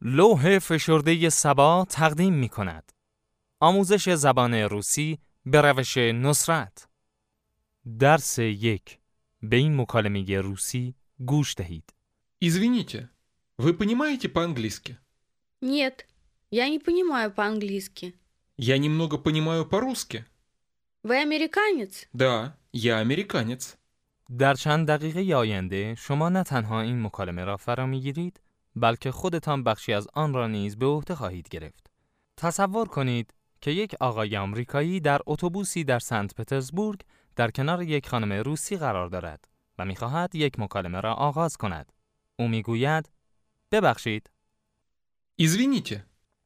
لوح فشرده سبا تقدیم می کند. آموزش زبان روسی به روش نصرت. درس 1. به این مکالمه روسی گوش دهید. Извините, вы понимаете по-английски? Нет, я не понимаю по-английски. Я немного понимаю по-русски. Вы американец? Да, я американец. در چند دقیقه آینده شما نه تنها این مکالمه را فرا می‌گیرید، بلکه خودتان بخشی از آن را نیز به عهده خواهید گرفت. تصور کنید که یک آقای آمریکایی در اتوبوسی در سنت پترزبورگ در کنار یک خانم روسی قرار دارد و می‌خواهد یک مکالمه را آغاز کند. او می‌گوید: ببخشید. Извините.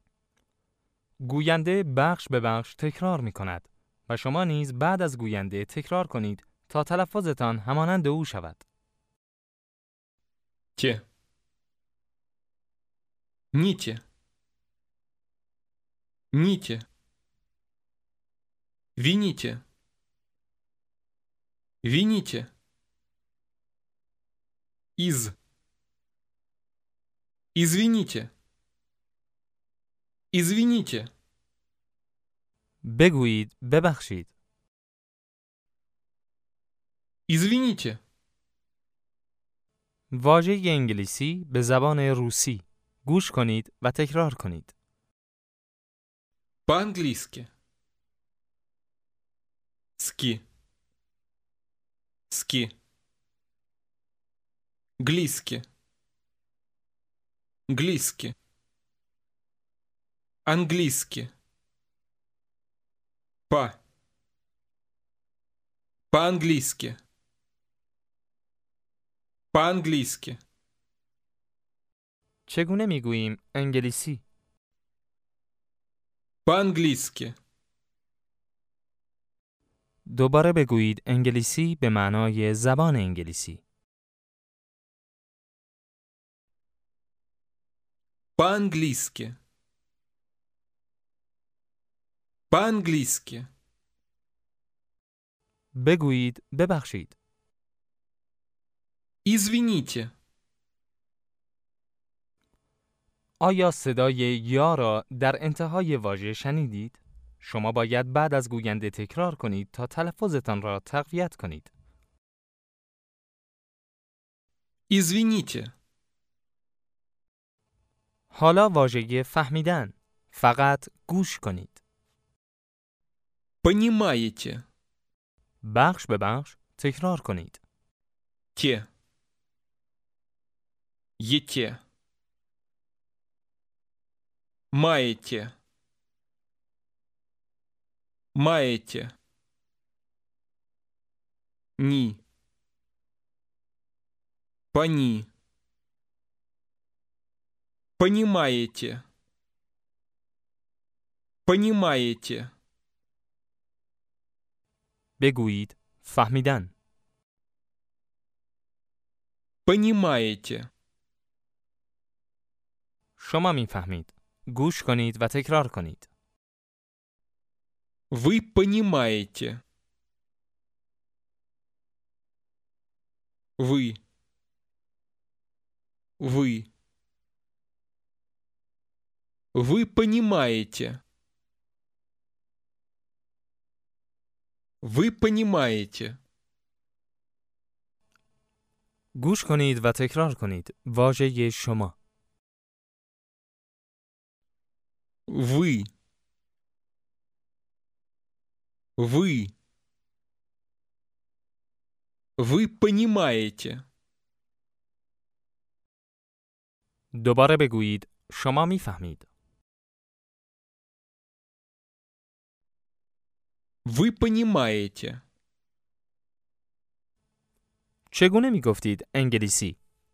گوینده بخش به بخش تکرار می‌کند و شما نیز بعد از گوینده تکرار کنید تا تلفظتان همانند او شود. Те. Ните. Ните. Вините. Вините. Из. Извините. Извините. بگویید ببخشید. Извините. واژه انگلیسی به زبان روسی. گوش کنید و تکرار کنید. По-английски. Ски. Ски. Глиски. Глиски. Английски. По-английски. По-английски. چگونه میگوییم انگلیسی؟ По-английски. دوباره بگویید انگلیسی به معنای زبان انگلیسی. По-английски. По-английски. بگویید ببخشید. Извините. آیا صدای یا را در انتهای واژه شنیدید؟ شما باید بعد از گوینده تکرار کنید تا تلفظتان را تقویت کنید. Извините. حالا واژه فهمیدن. فقط گوش کنید. Понимаете. بخش به بخش تکرار کنید. Те. Ете. Маете. Маете. Ни. Пони. Понимаете. Понимаете. بگویید فهمیدن. Понимаете. شما میفهمید. گوش کنید و تکرار کنید. Вы понимаете. Вы. Вы. Вы понимаете. Вы понимаете. گوش کنید و تکرار کنید. واژه شما. Вы. Вы. Вы понимаете. دوباره بگویید شما میفهمید. Вы понимаете. چگونه میگفتید انگلیسی؟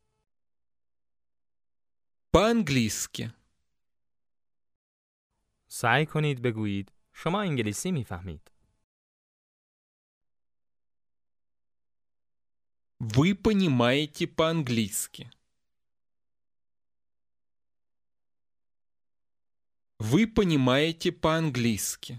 По-английски. سعی کنید بگویید شما انگلیسی میفهمید. Вы понимаете по-английски. Вы понимаете по-английски.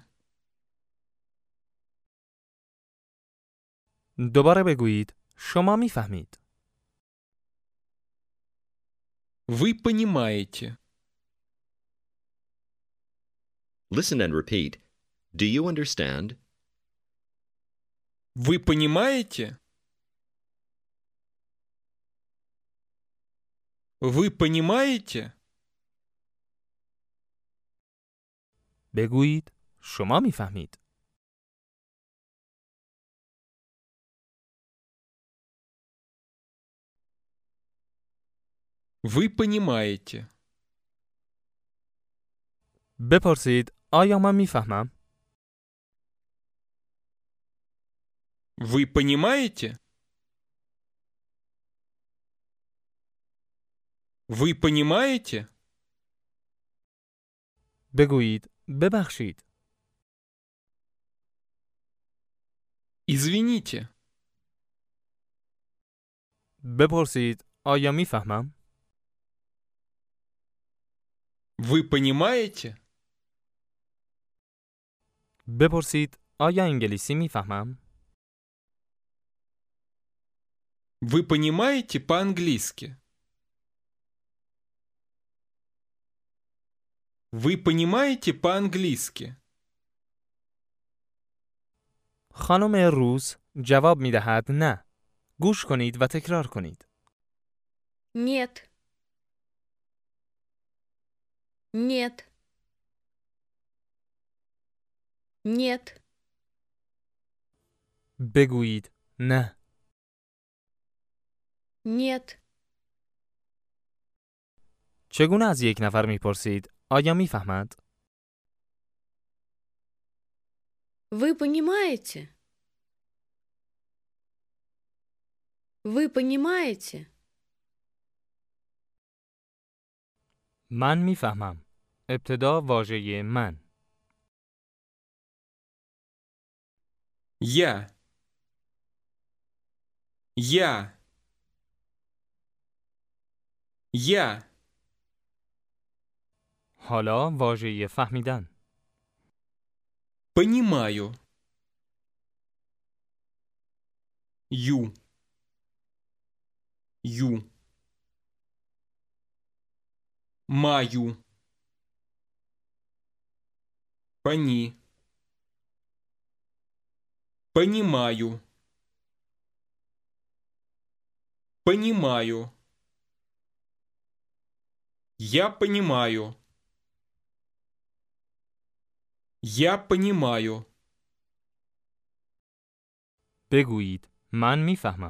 دوباره بگویید شما میفهمید. Вы понимаете. Listen and repeat. Do you understand? Вы понимаете? Вы понимаете? بگویید شما میفهمید. Вы понимаете. بپرسید آیا من میفهمم؟ Вы понимаете? Вы понимаете? بگویید ببخشید. Извините. بپرسید آیا میفهمم؟ Вы понимаете? بپرسید آیا انگلیسی میفهمم؟ Вы понимаете по-английски? Вы понимаете по-английски? خانم روس جواب میدهد نه. گوش کنید و تکرار کنید. Нет. Нет. Нет. بگویید نه. Нет. چگونه از یک نفر میپرسید آیا میفهمد؟ Вы понимаете? Вы понимаете? من میفهمم. ابتدا واژه من. Я. Я. Я. حالا واژه فهمیدن. Понимаю. Ю. Ю. Маю. Пони. Понимаю. Понимаю. Я понимаю. Я понимаю. بگویید من میفهمم.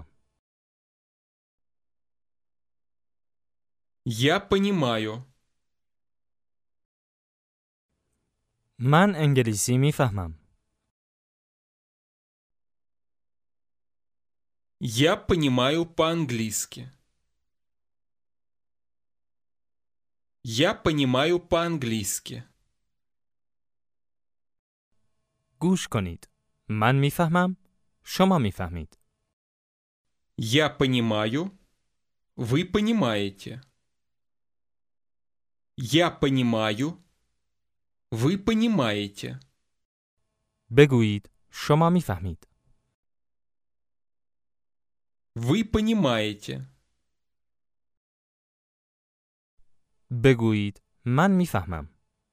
Я понимаю. من انگلیسی میفهمم. Я понимаю по-английски. Я понимаю по-английски. گوش کنید. من میفهمم. شما میفهمید. Я понимаю. Вы понимаете. Я понимаю. Вы понимаете. بگویید شما میفهمید. Вы понимаете. بگویید من میفهمم.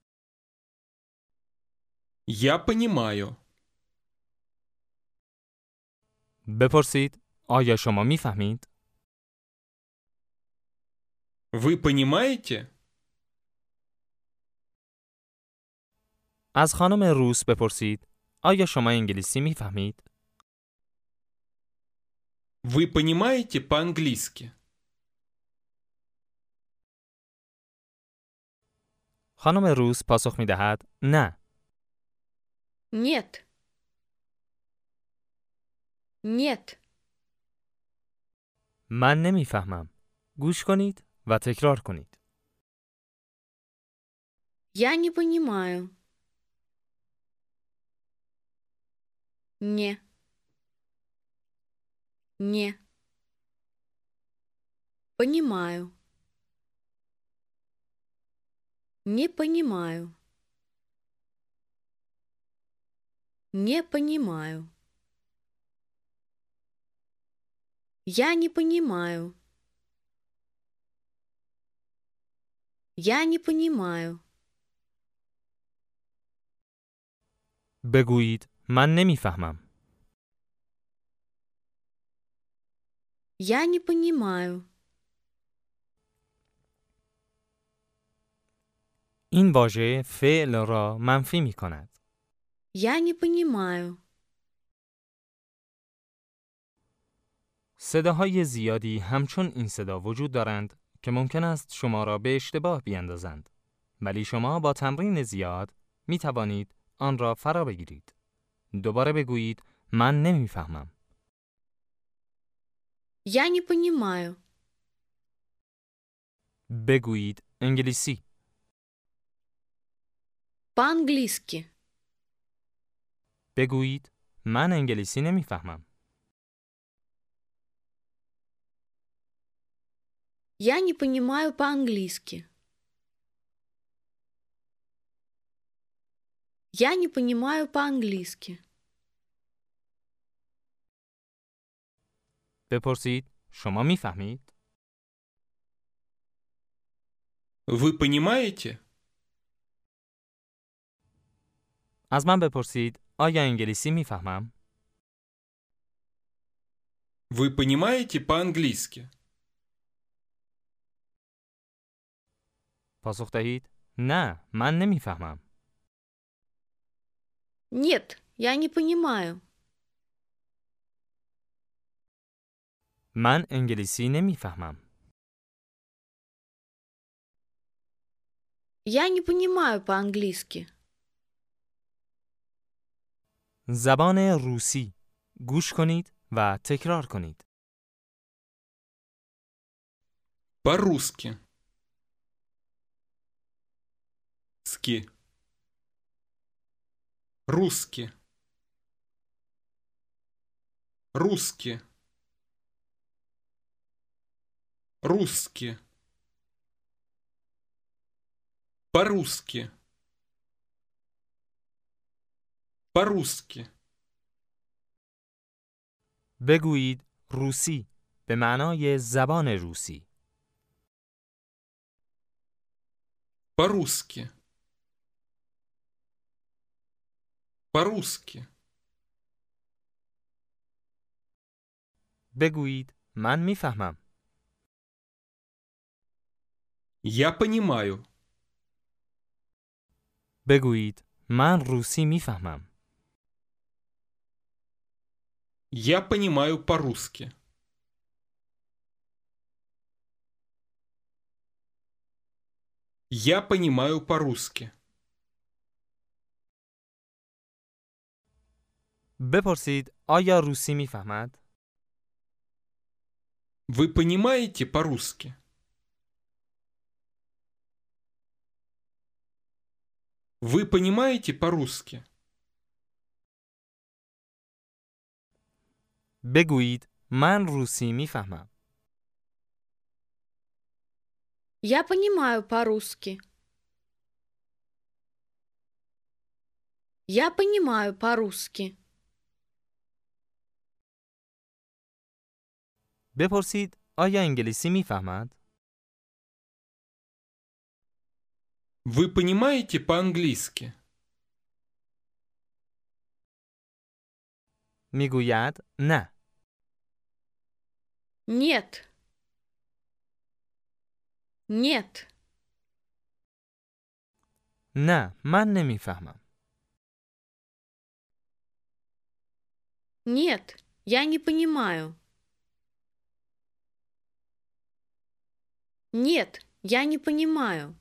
Я понимаю. بپرسید آیا شما میفهمید؟ Вы понимаете? از خانم روس بپرسید آیا شما انگلیسی میفهمید؟ Вы понимаете по-английски? خانم روس پاسخ میدهد نه. Нет. Нет. من نمیفهمم. گوش کنید و تکرار کنید. Я не понимаю. Не. Не. Понимаю. Не понимаю. Не понимаю. Я не понимаю. Я не понимаю. بگویید من نمیفهمم. Я не понимаю. این واژه فعل را منفی می کند. Я не понимаю. صداهای زیادی همچون این صدا وجود دارند که ممکن است شما را به اشتباه بیندازند. ولی شما با تمرین زیاد می توانید آن را فرا بگیرید. دوباره بگویید من نمیفهمم. Я не понимаю. بگویید انگلیسی. По-английски. بگویید من انگلیسی نمیفهمم. Я не понимаю по-английски. Я не понимаю по-английски. بپرسید شما میفهمید؟ Вы понимаете? از من بپرسید آیا انگلیسی میفهمم؟ Вы понимаете по-английски? پاسخ دهید نه من نمیفهمم. Нет, я не понимаю. من انگلیسی نمیفهمم. Я не понимаю по-английски. زبان روسی. گوش کنید و تکرار کنید. По-русски. Ски. Русски. Русски. Русски. По-русски. По-русски. بگویید روسی به معنای زبان روسی. По-русски. По-русски. بگویید من میفهمم. Я понимаю. بگویید من روسی میفهمم. Я понимаю по-русски. Я понимаю по-русски. بپرسید آیا روسی میفهمد؟ Вы понимаете по-русски? Вы понимаете по-русски? بگویید من روسی میفهمم. Я понимаю по-русски. Я понимаю по-русски. بپرسید آیا انگلیسی میفهمد؟ Вы понимаете по-английски? میگوید نه. Нет. Нет. نه من نمیفهمم. Нет, я не понимаю. Нет, я не понимаю.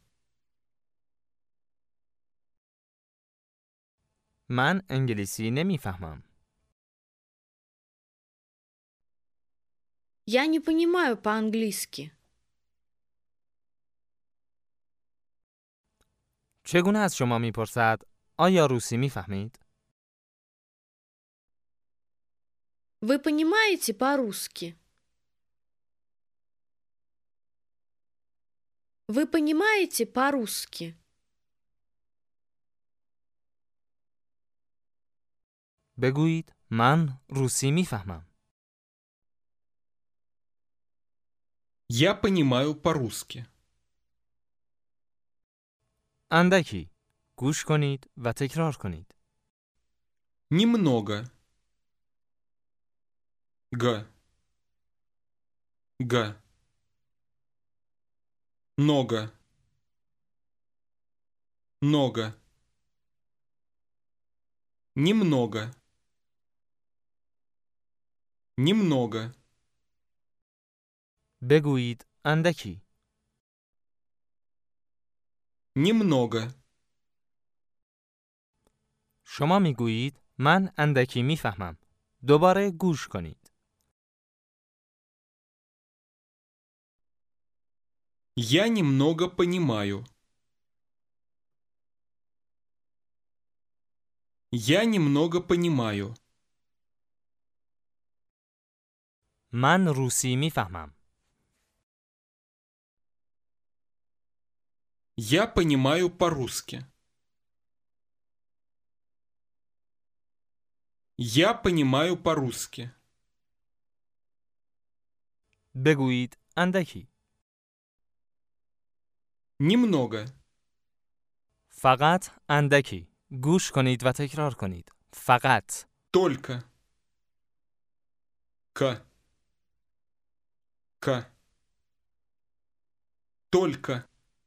من انگلیسی نمیفهمم. Я не понимаю по-английски. چگونه از شما میپرسد آیا روسی میفهمید؟ Вы понимаете по-русски? Вы понимаете по-русски? بگویید من روسی میفهمم. Я понимаю по-русски. اندکی. گوش کنید و تکرار کنید. Немного. Г. Г. Много. Много. Немного. Немного. بگویید اندکی. Немного. شما میگویید من اندکی میفهمم. دوباره گوش کنید. Я немного понимаю. Я немного понимаю. من روسی میفهمم. Я понимаю по-русски. Я понимаю по-русски. بگویید اندکی. Немного. فقط اندکی. گوش کنید و تکرار کنید. فقط. Только. К. К. Только.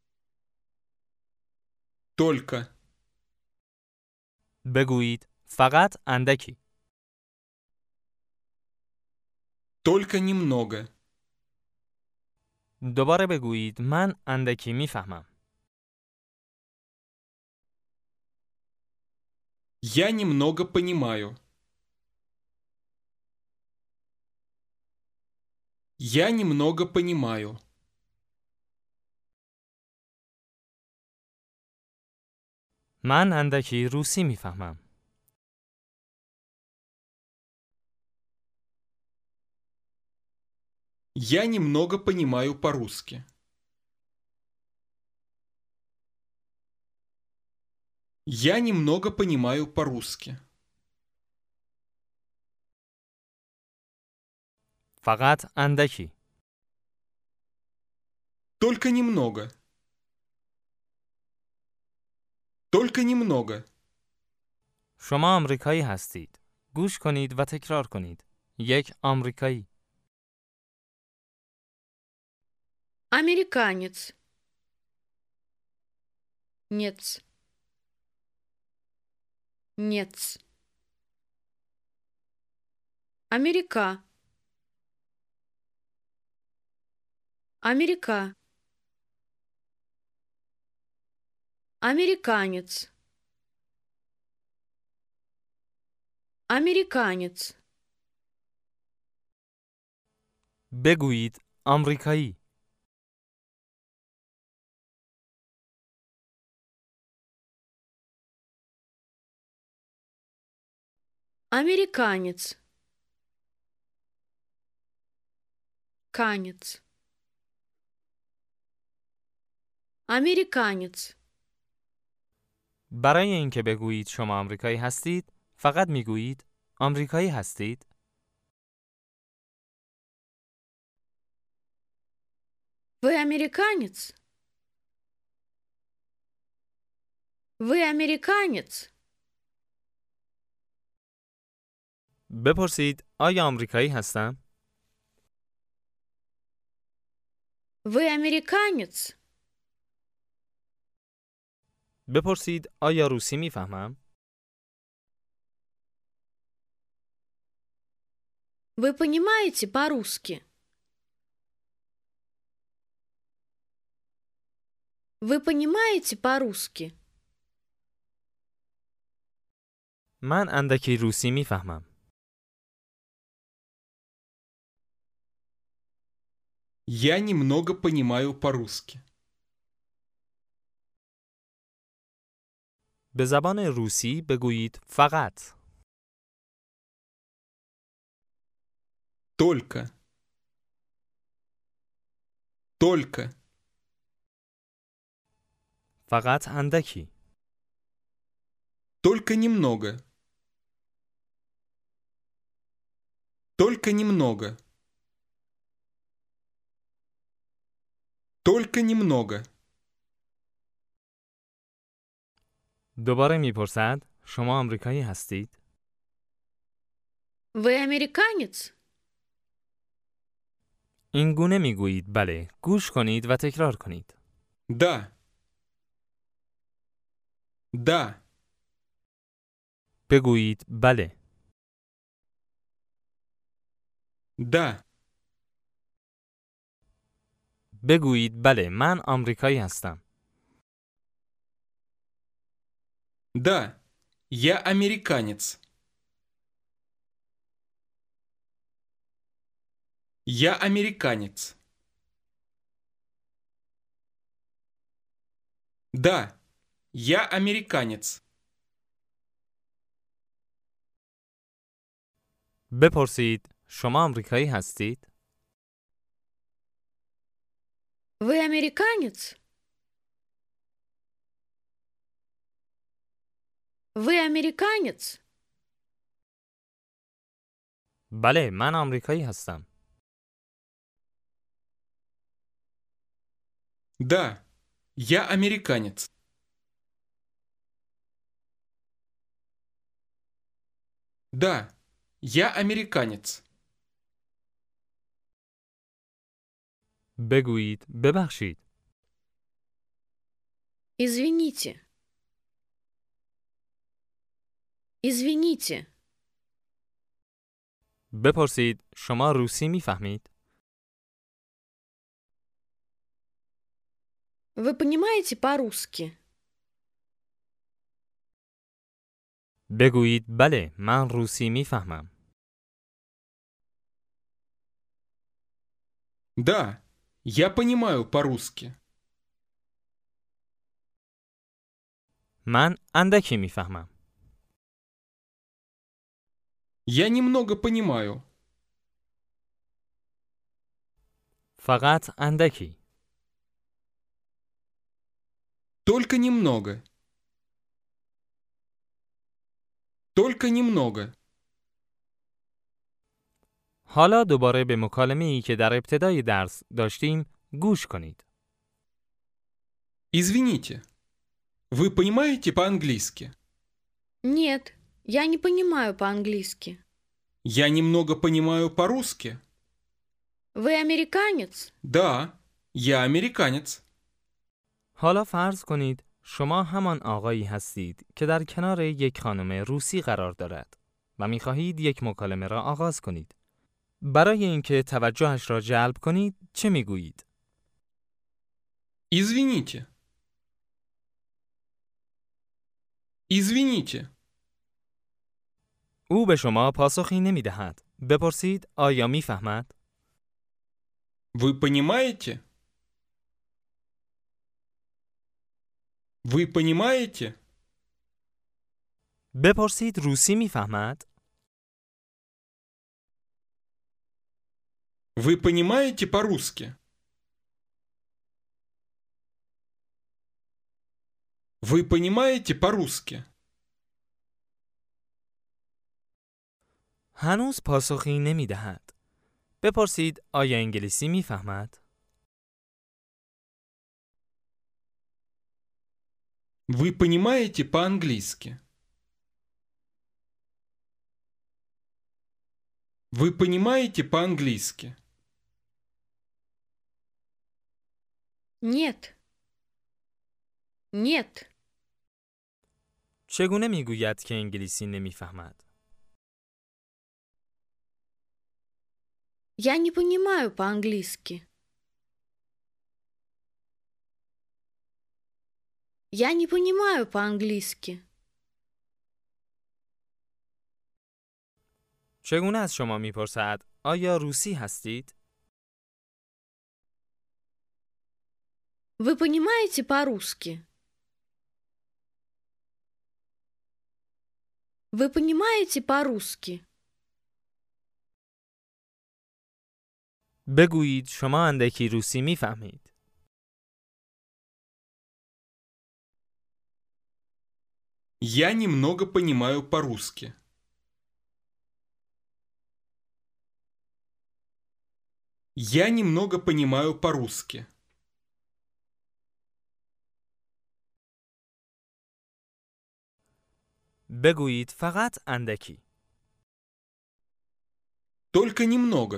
Только. بگویید فقط اندکی. Только немного. دوباره بگویید من اندکی میفهمم. Я немного понимаю. Я немного понимаю. من اندکی روسی میفهمم. Я немного понимаю по-русски. Я немного понимаю по-русски. فقط اندکی. Только немного. Только немного. شما آمریکایی هستید. گوش کنید و تکرار کنید. یک آمریکایی. Американец. Нец. Нец. Америка. Америка. Американец. Американец. بگویید آمریکایی. Американец. Канец. Американец. برای اینکه بگویید شما آمریکایی هستید، فقط میگویید آمریکایی هستید. Вы американец? Вы американец? بپرسید آیا آمریکایی هستم؟ Вы американец? بپرسید آیا روسی میفهمم؟ Вы понимаете по-русски? Вы понимаете по-русски? من اندکی روسی میفهمم. Я немного понимаю по-русски. به زبان روسی بگویید فقط. Только. Только. فقط اندکی. Только немного. Только немного. Только немного. دوباره میپرسد شما آمریکایی هستید؟ Вы американец? این گونه میگویید بله. گوش کنید و تکرار کنید. Да. Да. بگویید بله. Да. بگویید بله من آمریکایی هستم. Да. Я американец. Я американец. Да. Я американец. بپرسید شما آمریکایی هستید؟ Вы американец? Вы американец? بله من آمریکایی هستم. Да. Я американец. Да. Я американец. بگویید ببخشید. Извините. Извините. بپرسید شما روسی میفهمید؟ Вы понимаете по-русски? بگویید بله من روسی میفهمم. Да. Я понимаю по-русски. من اندکی میفهمم. Я немного понимаю. فقط اندکی. Только немного. Только немного. حالا دوباره به مکالمه‌ای که در ابتدای درس داشتیم گوش کنید. Извините. Вы понимаете по-английски? Нет, я не понимаю по-английски. Я немного понимаю по-русски. Вы американец? Да. Я американец. حالا فرض کنید شما همان آقایی هستید که در کنار یک خانم روسی قرار دارد و می‌خواهید یک مکالمه را آغاز کنید. برای اینکه توجهش را جلب کنید چه می‌گویید؟ Извините. Извините. او به شما پاسخی نمی‌دهد. بپرسید آیا می‌فهمد؟ Вы понимаете? Вы понимаете? بپرسید روسی می‌فهمد؟ Вы понимаете по-русски? Вы понимаете по-русски? هنوز پاسخی نمی‌دهد. بپرسید آیا انگلیسی می‌فهمد؟ Вы понимаете по-английски? Вы понимаете по-английски? Нет. Нет. چگونه می‌گوید که انگلیسی نمی‌فهمد؟ Я не понимаю по-английски. Я не понимаю по-английски. چگونه از شما می‌پرسد آیا روسی هستید؟ Вы понимаете по-русски? Вы понимаете по-русски? بگویید شما اندکی روسی می‌فهمید. Я немного понимаю по-русски. Я немного понимаю по-русски. بگویید فقط اندکی. Только немного.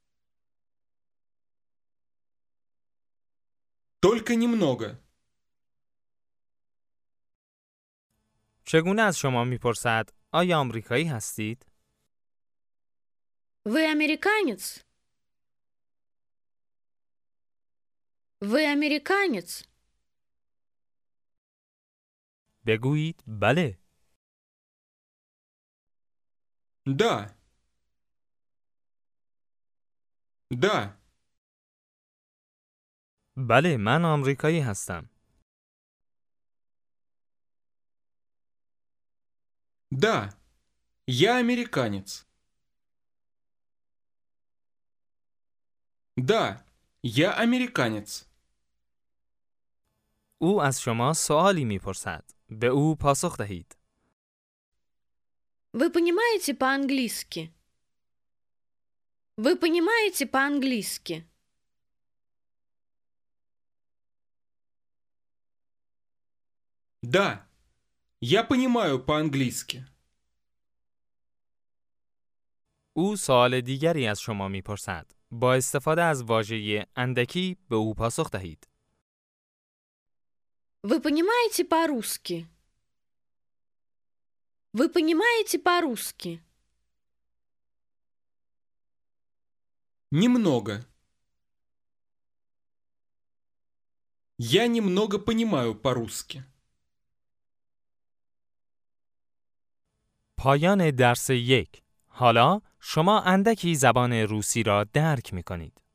Только немного. چگونه از شما میپرسد آیا آمریکایی هستید؟ Вы американец? Вы американец? بگویید بله. Да. Да. بله من آمریکایی هستم. Да. Я американец. Да. Я американец. او از شما سوالی میپرسد. به او پاسخ دهید. Вы понимаете по-английски? Вы понимаете по-английски? Да. Я понимаю по-английски. او سوال دیگری از شما میپرسد. با استفاده از واژه اندکی به او پاسخ دهید. Вы понимаете по-русски? Вы понимаете по-русски? Немного. Я немного понимаю по-русски. پایان درس 1. حالا شما اندکی زبان روسی را درک می کنید.